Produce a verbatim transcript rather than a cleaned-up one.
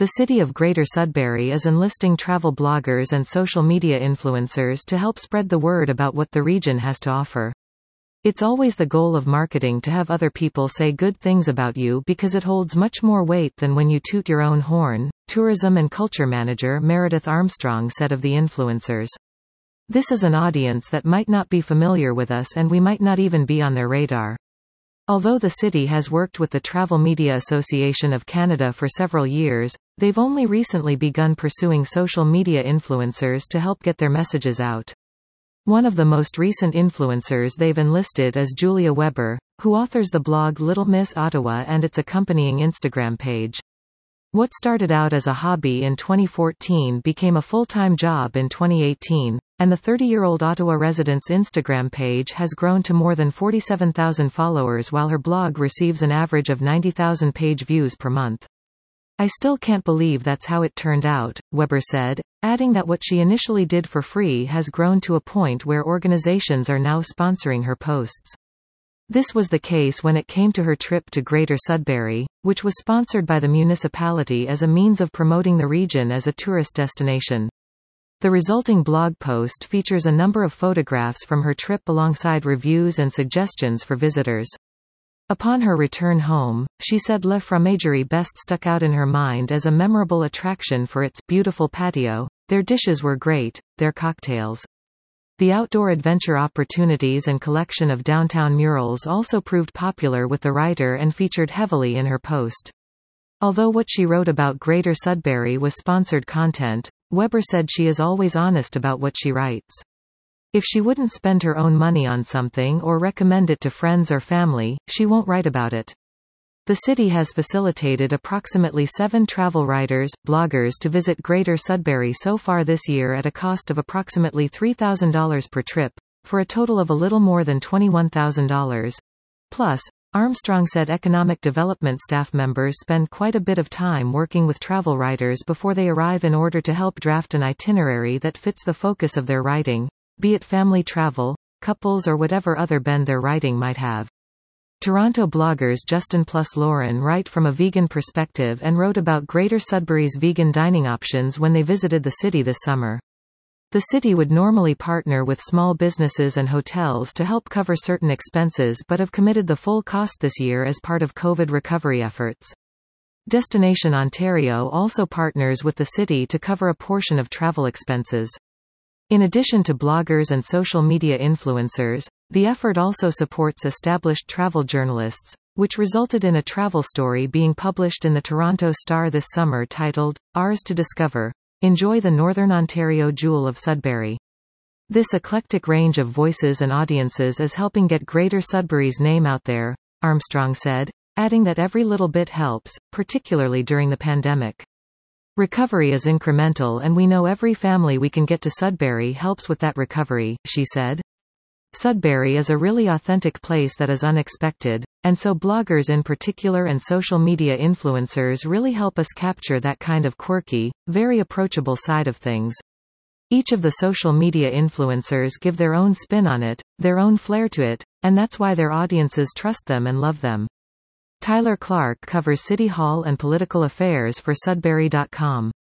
The city of Greater Sudbury is enlisting travel bloggers and social media influencers to help spread the word about what the region has to offer. It's always the goal of marketing to have other people say good things about you because it holds much more weight than when you toot your own horn, tourism and culture manager Meredith Armstrong said of the influencers. This is an audience that might not be familiar with us and we might not even be on their radar. Although the city has worked with the Travel Media Association of Canada for several years, they've only recently begun pursuing social media influencers to help get their messages out. One of the most recent influencers they've enlisted is Julia Weber, who authors the blog Little Miss Ottawa and its accompanying Instagram page. What started out as a hobby in twenty fourteen became a full-time job in twenty eighteen, and the thirty-year-old Ottawa resident's Instagram page has grown to more than forty-seven thousand followers while her blog receives an average of ninety thousand page views per month. "I still can't believe that's how it turned out," Weber said, adding that what she initially did for free has grown to a point where organizations are now sponsoring her posts. This was the case when it came to her trip to Greater Sudbury, which was sponsored by the municipality as a means of promoting the region as a tourist destination. The resulting blog post features a number of photographs from her trip alongside reviews and suggestions for visitors. Upon her return home, she said Le Fromagerie best stuck out in her mind as a memorable attraction for its beautiful patio. Their dishes were great, their cocktails. The outdoor adventure opportunities and collection of downtown murals also proved popular with the writer and featured heavily in her post. Although what she wrote about Greater Sudbury was sponsored content, Weber said she is always honest about what she writes. If she wouldn't spend her own money on something or recommend it to friends or family, she won't write about it. The city has facilitated approximately seven travel writers, bloggers to visit Greater Sudbury so far this year at a cost of approximately three thousand dollars per trip, for a total of a little more than twenty-one thousand dollars. Plus, Armstrong said economic development staff members spend quite a bit of time working with travel writers before they arrive in order to help draft an itinerary that fits the focus of their writing, be it family travel, couples or whatever other bend their writing might have. Toronto bloggers Justin plus Lauren write from a vegan perspective and wrote about Greater Sudbury's vegan dining options when they visited the city this summer. The city would normally partner with small businesses and hotels to help cover certain expenses but have committed the full cost this year as part of COVID recovery efforts. Destination Ontario also partners with the city to cover a portion of travel expenses. In addition to bloggers and social media influencers, the effort also supports established travel journalists, which resulted in a travel story being published in the Toronto Star this summer titled, Ours to Discover. Enjoy the Northern Ontario Jewel of Sudbury. This eclectic range of voices and audiences is helping get Greater Sudbury's name out there, Armstrong said, adding that every little bit helps, particularly during the pandemic. Recovery is incremental and we know every family we can get to Sudbury helps with that recovery, she said. Sudbury is a really authentic place that is unexpected, and so bloggers in particular and social media influencers really help us capture that kind of quirky, very approachable side of things. Each of the social media influencers give their own spin on it, their own flair to it, and that's why their audiences trust them and love them. Tyler Clark covers City Hall and political affairs for Sudbury dot com.